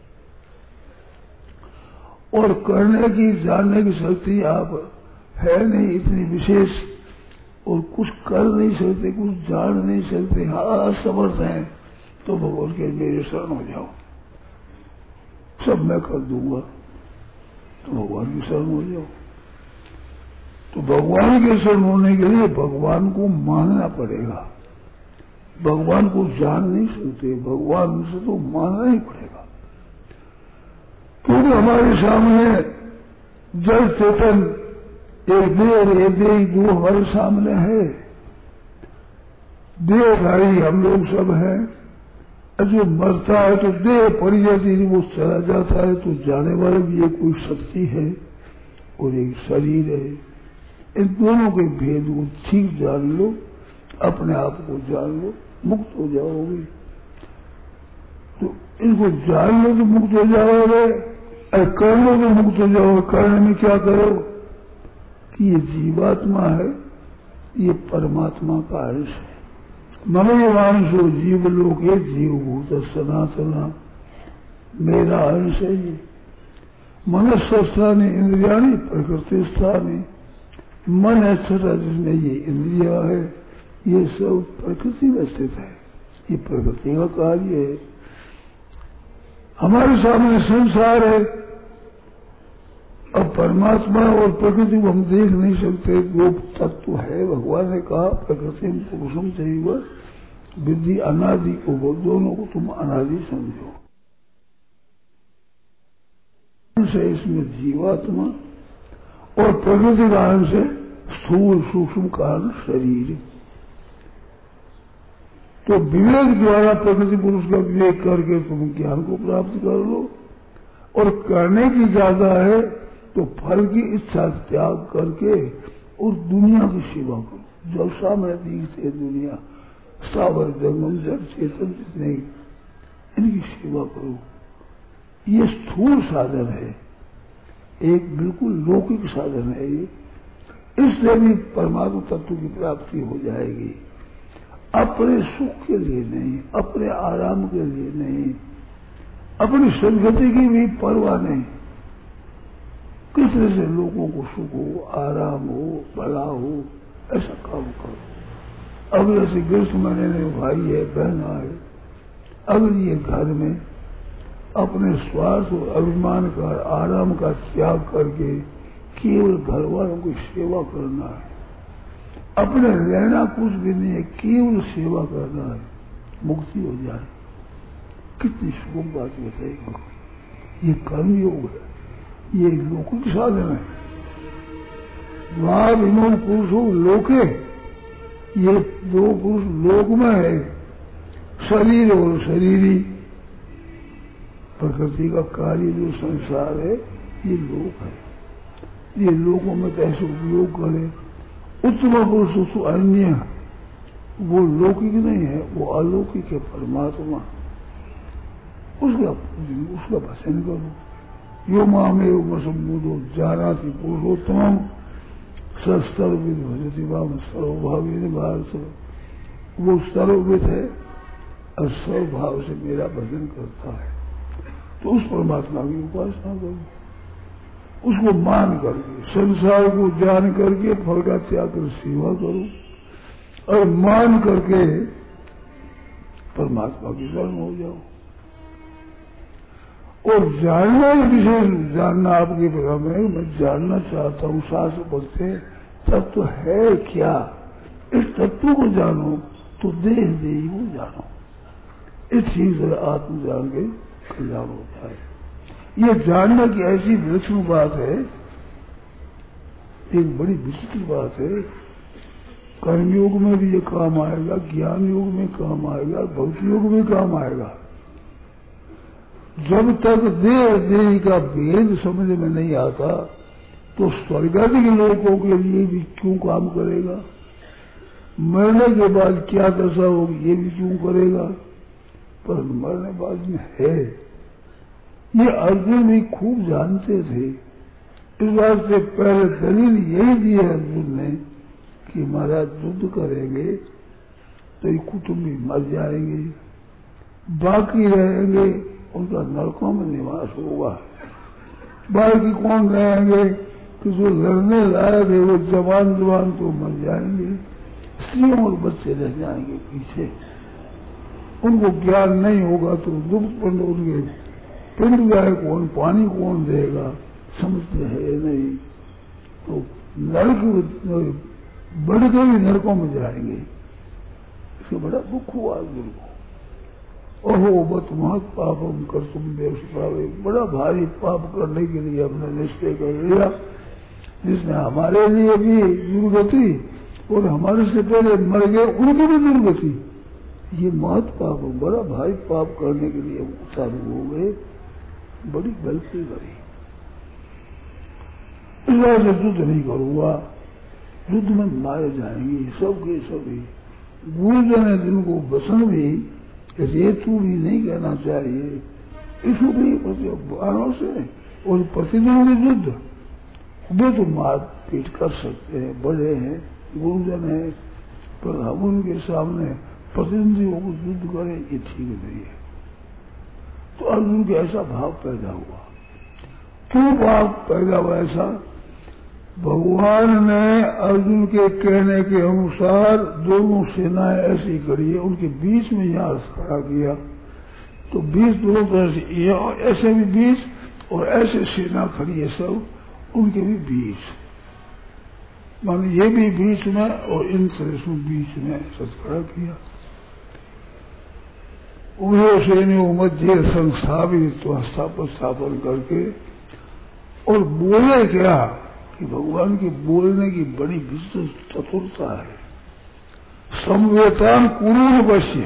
और करने की जानने की शक्ति आप है नहीं इतनी विशेष, और कुछ कर नहीं सकते, कुछ जान नहीं सकते, हाँ असमर्थ हैं, तो भगवान के मेरे शरण हो जाओ, सब मैं कर दूंगा, तो भगवान की शरण हो जाओ। तो भगवान के शरण होने के लिए भगवान को मानना पड़ेगा। भगवान को जान नहीं सकते, भगवान से तो मानना ही पड़ेगा। क्योंकि हमारे सामने जल चेतन एक देह और एक देह दो हमारे सामने है। देहधारी हम लोग सब हैं। जो मरता है तो देह पड़ी जाती है, वो चला जाता है, तो जाने वाले भी एक कोई शक्ति है और एक शरीर है। इन दोनों के भेद को ठीक जान लो, अपने आप को जान लो, मुक्त हो जाओगे। तो इनको जान लो तो मुक्त हो जाओगे, और कर लो तो मुक्त हो जाओगे। करने में क्या करो कि ये जीवात्मा है, ये परमात्मा का अंश है। मनोवांशो जीव लोके जीवभूत सनातना, मेरा अंश है ये। मनस्य स्थानी इंद्रियाणी प्रकृति स्थानी, मन है छठा जिसमें ये इंद्रिया है, ये सब प्रकृति में स्थित है, ये प्रकृति का कार्य है। हमारे सामने संसार है, अब परमात्मा और प्रकृति को हम देख नहीं सकते, वो तत्व है। भगवान ने कहा प्रकृति में पुरुषम चाहिए विधि अनादि को, वो दोनों को तुम अनादि समझो। से इसमें जीवात्मा और प्रकृति कारण से स्थूल सूक्ष्म कारण शरीर। तो विवेक द्वारा प्रकृति पुरुष का विवेक करके तुम ज्ञान को प्राप्त कर लो। और करने की ज्यादा है तो फल की इच्छा त्याग करके और दुनिया की सेवा करो। जब सामने दिखते दुनिया, स्थावर जंगम जड़ चेतन जितने, इनकी सेवा करो। ये स्थूल साधन है, एक बिल्कुल लौकिक साधन है ये। इससे भी परमात्मा तत्व की प्राप्ति हो जाएगी। अपने सुख के लिए नहीं, अपने आराम के लिए नहीं, अपनी सदगति की भी परवाह नहीं। किस तरह से लोगों को सुख हो, आराम हो, भला हो, ऐसा काम करो। अब ऐसे गृहस्थ महीने भाई है, बहना है, अगर ये घर में अपने स्वार्थ और अभिमान का, आराम का त्याग करके केवल घर वालों की सेवा करना है, अपने लेना कुछ भी नहीं है, केवल सेवा करना है, मुक्ति हो जाए। कितनी सुगम बात बताएगी। ये कर्मयोग है, ये लौकिक साधन है। द्वार इमो पुरुषो लोके, ये दो पुरुष लोक में है, शरीर और शरीरी। प्रकृति का कार्य जो संसार है ये लोक है। ये लोकों में कैसे उपयोग करे। उत्तम पुरुष अन्य, वो लौकिक नहीं है, वो अलौकिक है, परमात्मा। उसका भजन करो। यो मामेव सम्बुद्धो जानाति पुरुषोत्तमम् सर्वविद भजति माम सर्वभावेन भारत। वो सर्वविद है और सर्वभाव से मेरा भजन करता है। तो उस परमात्मा की उपासना करो, उसको मान करके, संसार को जान करके फल का त्याग कर सेवा करो, और मान करके परमात्मा की शरण हो जाओ। और जानना विशेष जानना आपके प्रकार में, मैं जानना चाहता हूँ शास्त्र बोलते तत्व है क्या। इस तत्व को जानो तो देह देही को जानो। इस चीज से आत्म जान के कल्याण हो जाए। ये जानने की ऐसी विलक्षण बात है, एक बड़ी विचित्र बात है। कर्मयोग में भी ये काम आएगा, ज्ञान योग में काम आएगा, भक्ति योग में काम आएगा। जब तक देह देही का भेद समझ में नहीं आता तो स्वर्गादि के लोगों के लिए भी क्यों काम करेगा? मरने के बाद क्या दशा होगी ये भी क्यों करेगा? पर मरने बाद में है, ये अर्जुन भी खूब जानते थे। इस बात से पहले दलील यही दी है अर्जुन ने कि महाराज युद्ध करेंगे तो ये कुटुंबी मर जाएंगे, बाकी रहेंगे उनका नरकों में निवास होगा। बाकी कौन रहेंगे कि जो लड़ने लायक है वो जवान तो मर जाएंगे, स्त्रियों और बच्चे रह जाएंगे पीछे। उनको ज्ञान नहीं होगा तो दुख पिंड उनके पिंड जाए कौन, पानी कौन देगा, समझते है नहीं। तो नरक बढ़ के भी नरकों में जाएंगे। इससे बड़ा दुख हुआ अर्जुन को। ओहो बत महत पाप हम कर तुम बेपावे, बड़ा भारी पाप करने के लिए हमने निश्चय कर लिया, जिसने हमारे लिए भी दुर्गति और हमारे से पहले मर गए उनकी भी दुर्गति। ये महत पाप, बड़ा भारी पाप करने के लिए चालू हो गए, बड़ी गलती करी। इस बार से युद्ध नहीं करूंगा, युद्ध में मारे जाएंगे सबके सभी। गुरुजन है जिनको वसन भी रेतु भी नहीं कहना चाहिए, इसको भी बाणों से और प्रतिदिन युद्ध वे तो मार पीट कर सकते हैं, बड़े हैं, गुरुजन है, पर हम उनके सामने प्रतिनिधियों को युद्ध करें ये ठीक नहीं है। तो अर्जुन के ऐसा भाव पैदा हुआ। क्यों भाव पैदा हुआ ऐसा? भगवान ने अर्जुन के कहने के अनुसार दोनों सेनाएं ऐसी करी है, उनके बीच में यहाँ खड़ा किया। तो बीच दोनों तरह से ऐसे भी बीच और ऐसे सेना खड़ी है सब, उनके भी बीच, माने ये भी बीच में और इन तरह बीच में खड़ा किया। उभय सैन्यों मध्य संस्थापित स्थापन करके और बोले क्या कि भगवान के बोलने की बड़ी विशेष चतुरता है। समवेतान कुरूर पश्य,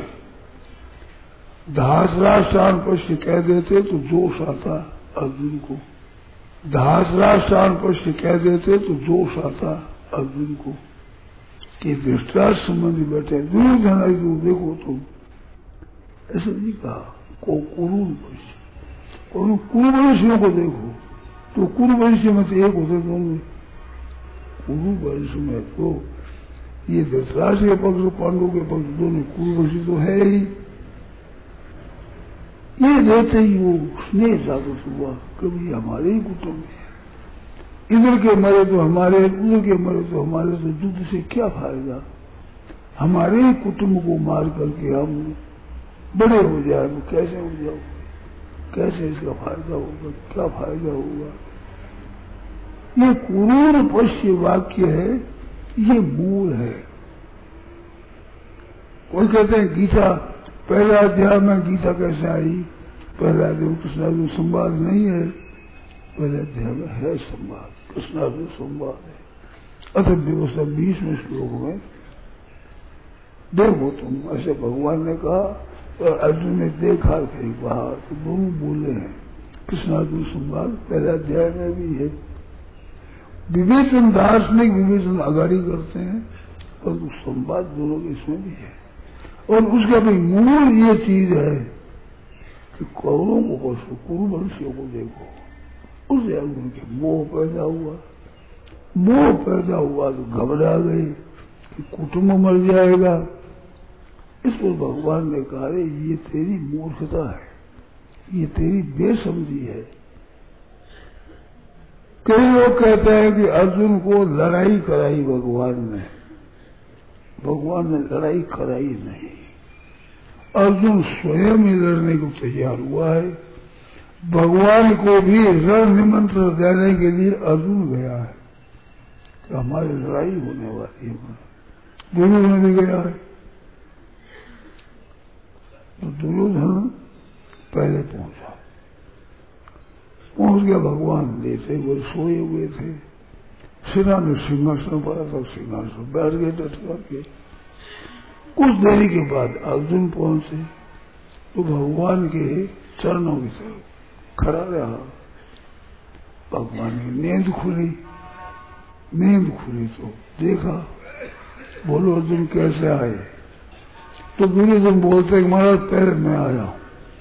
धासराष्ट्रान पश्य कह देते तो जोश आता अर्जुन को, धासराष्ट्रान पश्य कह देते तो जोश आता अर्जुन को कि धृतराष्ट्र संबंधी बैठे दुर्योधन देखो तुम, ऐसा नहीं कहा को कुरूर पश्य। और कुरुवंशियों को देखो तो कुरुवंशी में तो एक होते दोनों, कुरुवंश में तो ये धृतराष्ट्र के पक्ष पांडु के पक्ष दोनों कुरुवंशी तो है ही। ये रहते ही वो स्नेह जागृत हुआ, कभी हमारे ही कुटुंब में, इधर के मरे तो हमारे, उधर के मरे तो हमारे, तो युद्ध से क्या फायदा? हमारे ही कुटुंब को मार करके हम बड़े हो जाए तो कैसे हो जाओ, कैसे इसका फायदा होगा, क्या फायदा होगा? ये कुरूर पश्य वाक्य है, ये मूल है। कोई कहते हैं गीता पहला अध्याय में गीता कैसे आई? पहला अध्याय कृष्णार्जुन संवाद नहीं है, पहले अध्याय में है संवाद, कृष्णार्जुन संवाद है। अतः व्यवस्था 20वें श्लोक में देखो तुम, ऐसे भगवान ने कहा और अर्जुन ने देखा कहीं बाहर, तो दोनों बोले हैं। कृष्णार्जुन संवाद पहले अध्याय में भी है। विवेचन दार्शनिक विवेचन आगाड़ी करते हैं, और संवाद दोनों के इसमें भी है। और उसका भी मूल ये चीज है कि कौरों को पशु कुरुवंशियों को देखो, उससे अर्जुन के मोह पैदा हुआ। मोह पैदा हुआ तो घबरा गए कि कुटुंब मर जाएगा। इस पर भगवान ने कहा ये तेरी मूर्खता है, ये तेरी बेसमझी है। कई लोग कहते हैं कि अर्जुन को लड़ाई कराई भगवान ने, भगवान ने लड़ाई कराई नहीं, अर्जुन स्वयं ही लड़ने को तैयार हुआ है। भगवान को भी रण निमंत्रण देने के लिए अर्जुन गया है कि हमारी लड़ाई होने वाली है। दुर्योधन भी गया है, तो दुर्योधन पहले पहुंच गया। भगवान देते वो सोए हुए थे, सेना ने सिंहासन पड़ा था, सिंहासन बैठ गए डट करके। कुछ देरी के बाद अर्जुन पहुंचे तो भगवान के चरणों की तरफ खड़ा रहा। भगवान की नींद खुली, नींद खुली तो देखा, बोलो अर्जुन कैसे आए? तो दुर्योधन बोलते कि महाराज पहले मैं आया हूं।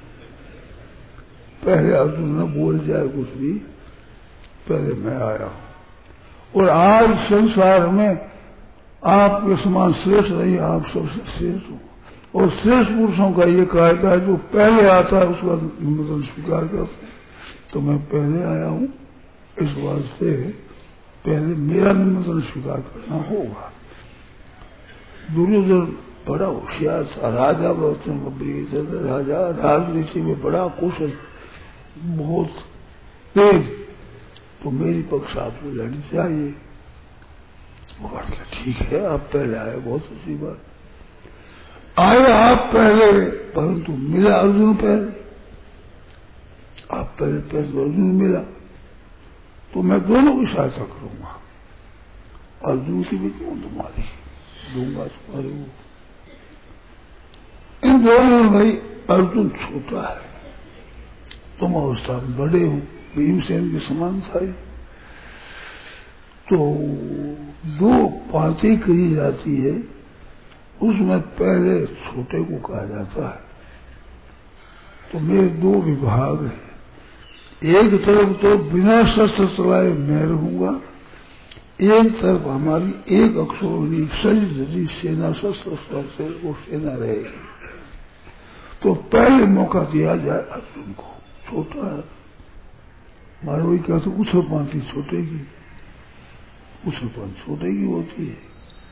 पहले अर्जुन न बोल जाए कुछ भी, पहले मैं आया हूं। और आज संसार में आपके समान श्रेष्ठ नहीं, आप सबसे श्रेष्ठ हो। और श्रेष्ठ पुरुषों का ये कायदा है, जो पहले आता है उसका निमंत्रण स्वीकार करते हैं। तो मैं पहले आया हूं, इस वास्ते पहले मेरा निमंत्रण स्वीकार करना होगा। दुर्योधन बड़ा होशियार था, राजा राजा राजनीति में बड़ा कुशल, बहुत तेज। तो मेरी पक्ष आपको लड़नी चाहिए। ठीक है, आप पहले आए, बहुत अच्छी बात। आए आप पहले, परंतु मिला अर्जुन पहले। आप पहले अर्जुन मिला, तो मैं दोनों की सहायता करूंगा। अर्जुन की भी क्यों तुम्हारी दूंगा, तुम्हारे वो। इन दोनों में भाई अर्जुन छोटा है, तुम अवस्था में बड़े हो, भीमसेन के समान था। तो दो पार्टी करी जाती है, उसमें पहले छोटे को कहा जाता है। तो मेरे दो विभाग हैं, एक तरफ तो बिना शस्त्र चलाए मैं रहूंगा, एक तरफ हमारी एक अक्षोहिणी सजी सेना शस्त्र से वो सेना रहेगी। तो पहले मौका दिया जाए अर्जुन को, छोटा है। मारवाड़ी क्या तो उछल पाती छोटे की, उछल पाती छोटे की होती है।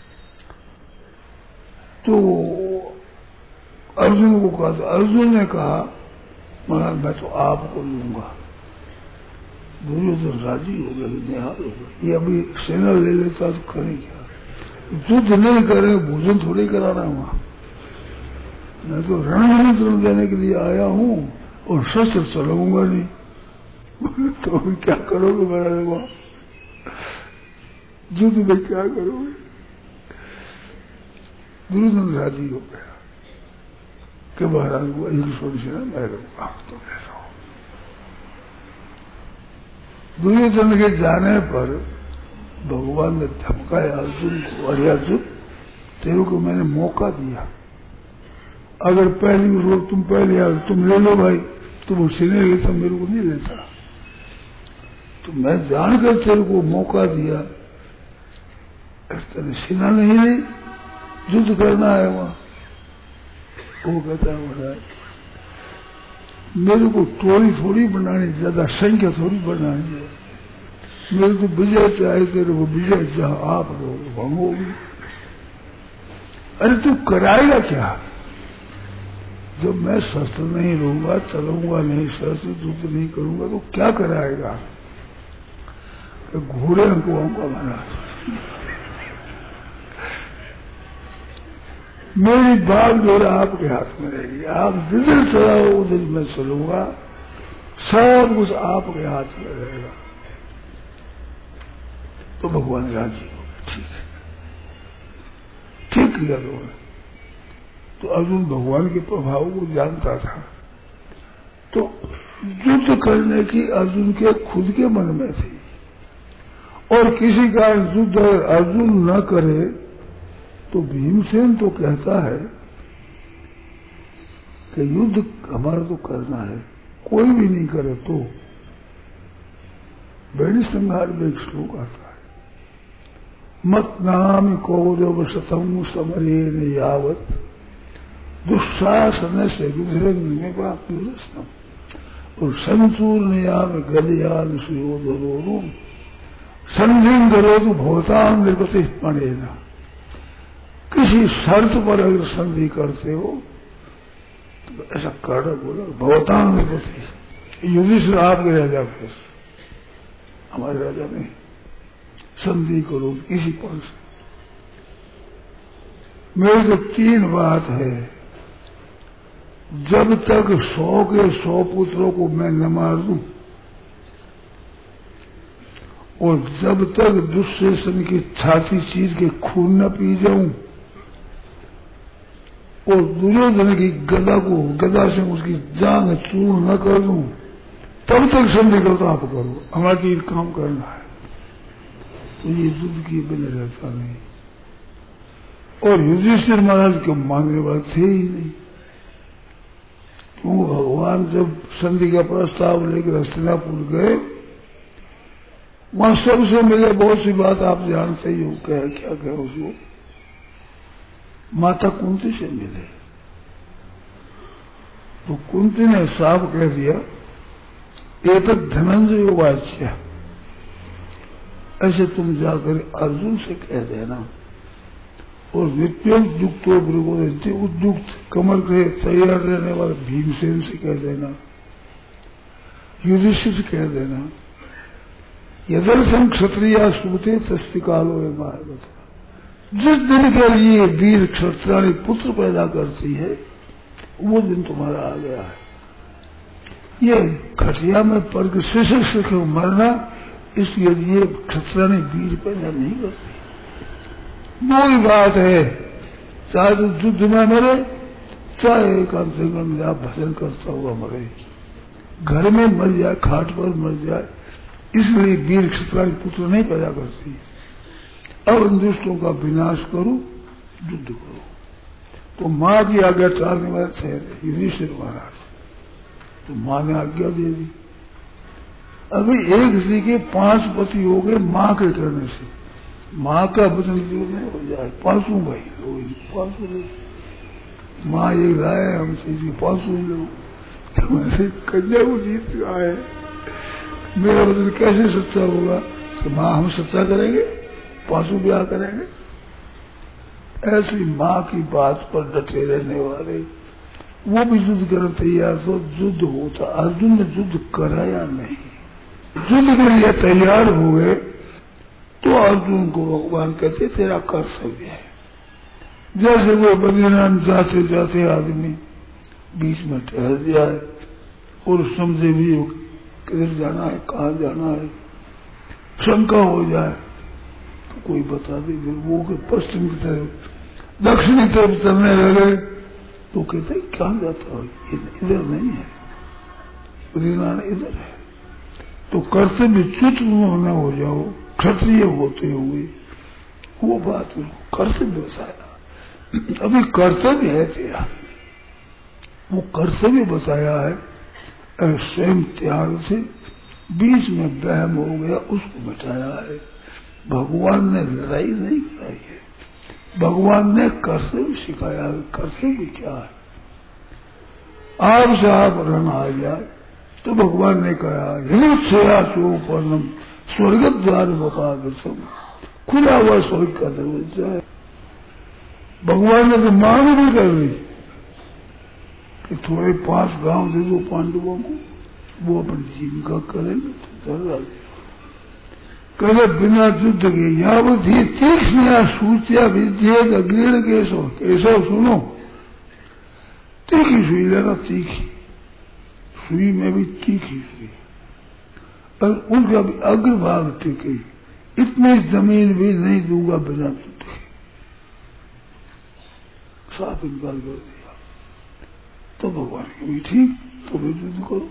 तो अर्जुन को कहा था, अर्जुन ने कहा महाराज मैं तो आपको लूंगा। दुर्योधन राजी हो गया, निहाल हो गया। ये अभी सेना ले लेता तो करे क्या? युद्ध नहीं करे, भोजन थोड़ी कराना वहां। मैं तो रणनीति देने के लिए आया हूं और शस्त्र चलाऊंगा नहीं। तो क्या करोगे महाराज वहां युद्ध में, क्या करोगे? दुर्योधन राजी हो गया कि महाराज वो ईश्वर से ना मैं रहूंगा, तो ऐसा हो। दुर्योधन के जाने पर भगवान ने धमकाया अर्जुन को, अरे अर्जुन तेरे को मैंने मौका दिया, अगर पहली रोज तुम पहले आ तुम ले लो भाई, तुम उससे नहीं लेता, मेरे को नहीं लेता। तो मैं जानकर तेरे को मौका दिया, इस तरह सेना नहीं ली, युद्ध करना है वहां। वो कहता है महाराज मेरे को टोली थोड़ी बनानी, ज्यादा संख्या थोड़ी बनानी है, मेरे को विजय चाहे, तेरे को विजय चाहे, आप भंग होगी। अरे तू कराएगा क्या? जब मैं शस्त्र नहीं लूंगा, चलूंगा नहीं, शस्त्र युद्ध नहीं करूंगा, तो क्या कराएगा? घोड़े अंकुआऊंगा महाराज, मेरी बाग डोर आपके हाथ में रहेगी, आप जिधर चलाओ उधर मैं चलूंगा, सब कुछ आपके हाथ में रहेगा। तो भगवान राजी हो गए, ठीक है, ठीक किया लोगों। तो अर्जुन भगवान के प्रभाव को जानता था, तो युद्ध करने की अर्जुन के खुद के मन में थी। और किसी का युद्ध अर्जुन न करे तो भीमसेन तो कहता है कि युद्ध हमारा तो करना है, कोई भी नहीं करे तो। बैणी संहार में एक श्लोक आता है, मत नाम कौरव शतम समरेण यावत दुशासन से रुधिरंग में पापम और संचूर्णयाम गदयान सुयोधरों संधिंग करो तो भवतान निर्वसित पड़ेगा। किसी शर्त पर अगर संधि करते हो तो ऐसा कर बोला, भवतान निर्वसित। युधिष्ठिर आपके राजा को, हमारे राजा नहीं, संधि करो किसी पर से। मेरी तो तीन बात है, जब तक 100 के 100 पुत्रों को मैं न मार दूं, और जब तक दुष्यसन की छाती चीर के खून न पी जाऊं, और दुर्योधन की गदा से उसकी जांग चूर्ण न कर दूं, तब तक संधि करो तो आप करो, हमारा तीन काम करना है। तो ये युद्ध किए बिना रहता नहीं। और युधिष्ठिर महाराज के मानने वाले थे ही नहीं, क्यों भगवान जब संधि का प्रस्ताव लेकर हस्तिनापुर गए, वहां सबसे मिले, बहुत सी बात आप जानते ही हो, क्या कहे उसको, माता कुंती से मिले। तो कुंती ने साफ कह दिया, एतत् धनंजय वाच्य, ऐसे तुम जाकर अर्जुन से कह देना। और नित्योद्युक्तो ब्रुवोदन्ति, उद्युक्त कमर के तैयार रहने वाले भीमसेन से कह देना, युधिष्ठिर से कह देना, यदर्शन क्षत्रिया सुते तस्ति कालो है महारथ। जिस दिन के लिए वीर क्षत्राणी पुत्र पैदा करती है, वो दिन तुम्हारा आ गया है। ये खटिया में पड़ के शिष्य क्यों मरना, इसलिए ये क्षत्राणी वीर पैदा नहीं करती। वो ही बात है, चाहे तो युद्ध में मरे, चाहे एकांत जंगल में आप भजन करता हुआ मरे, घर में मर जाए, खाट पर मर जाए, इसलिए वीर क्षत्राणी पुत्र नहीं पैदा करती। अब इन दुष्टों का विनाश करो, युद्ध करो। तो मां की आज्ञा टालने वाले थे युधिष्ठिर महाराज, तो मां ने आज्ञा दे दी। अभी एक किसी के 5 पति हो गए मां के करने से, मां का वचन जो नहीं हो जाए, 5 भाई 5 मां ये गाय हमसे 5 लोग, तो ऐसे कन्या को जीत रहा है, मेरा वचन कैसे सच्चा होगा? तो मां हम सच्चा करेंगे, 5 ब्याह करेंगे। ऐसी मां की बात पर डटे रहने वाले, वो भी युद्ध करने तैयार, तो युद्ध होता। अर्जुन ने युद्ध कराया नहीं, युद्ध के लिए तैयार हो गए, तो अर्जुन को भगवान कहते तेरा कर्तव्य है। जैसे वो बद्रीनाथ जाते जाते आदमी बीच में ठहर जाए और समझे भी किधर जाना है, कहाँ जाना है, शंका हो जाए तो कोई बता दे, वो के पश्चिम की तरफ दक्षिणी तरफ चलने लगे तो कहते कहाँ जाता हो, इधर नहीं है, बद्रीनाथ इधर है। तो कर्तव्य च्युत न हो जाओ, क्षत्रिय होते हुए, वो बात कर्तव्य बताया। अभी कर्तव्य है तेरा, वो कर्तव्य बताया है, स्वयं त्याग से बीच में वहम हो गया, उसको मिटाया है। भगवान ने लड़ाई नहीं कराई है, भगवान ने कर्तव्य सिखाया है। कर्तव्य क्या है? आपसे आप रण आ जाए तो भगवान ने कहा हिलक्षयासोपनम स्वर्ग द्वार मुखागतम, खुला हुआ स्वर्ग का दरवाजा है। भगवान ने तो मांग भी कर ली कि थोड़े 5 गांव दे दो पांडवों को, वो अपनी जीविका करेंगे तो चल कहले बिना युद्ध के यावधि तीक्ष्ण सूचिया विद्येद अग्रीण केशव, केशव सुनो, तीखी सुई लेना, तीखी सुई में भी तीखी सुई, और उनका भी अग्रभाग टिके, इतनी जमीन भी नहीं दूंगा बिना युद्ध के, साफ इनकार कर दिया। तो भगवान की ठीक, तो भी युद्ध करो।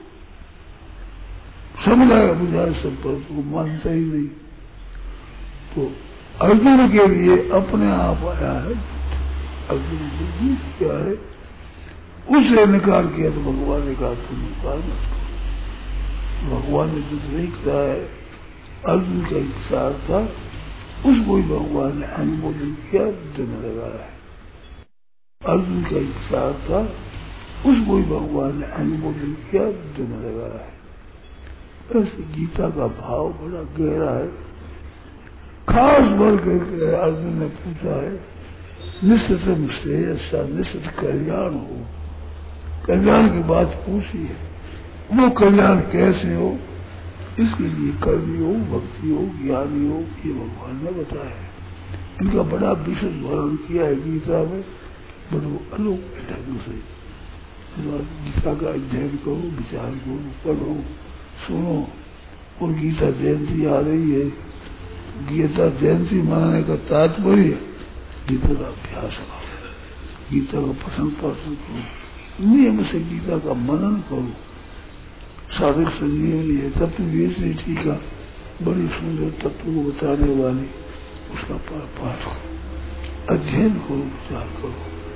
समझाया बुझाया सब पर, तो मानता ही नहीं। तो अर्जुन के लिए अपने आप आया है, अर्जुन क्या है, उसे निकाल किया तो भगवान ने कहा तुम निकाल मत करो। भगवान ने युद्ध नहीं कराया है, अर्जुन का इच्छा था, उसको ही भगवान ने अनुमोदन किया, युद्ध में लगाया है। अर्जुन का इच्छा था, उसको ही भगवान ने अनुमोदन किया, युद्ध में लगाया है। ऐसे गीता का भाव बड़ा गहरा है। खास वर्ग करके अर्जुन ने पूछा है, निश्चितम श्रेयस्या, निश्चित कल्याण हो, कल्याण की बात पूछी है। वो कल्याण कैसे हो, इसके लिए कर्मी हो, भक्ति हो, ज्ञानी हो, ये भगवान ने बताया। इनका बड़ा विशेष वर्णन किया है गीता में, बड़ो अलौकिक ढंग से। गीता का अध्ययन करो, विचार करो, पढ़ो, सुनो। और गीता जयंती आ रही है, गीता जयंती मनाने का तात्पर्य गीता का अभ्यास करो, गीता का पठन पाठन करो, नियम से गीता का मनन करो। साधक संजीवनी है, तब तो टीका बड़ी सुंदर तत्व को बताने वाली, उसका पाठ अध्ययन करो, विचार करो।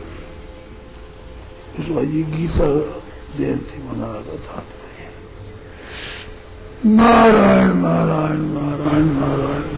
इस बार ये गीता जयंती मनाने का तात्पर्य। नारायण नारायण नारायण नारायण।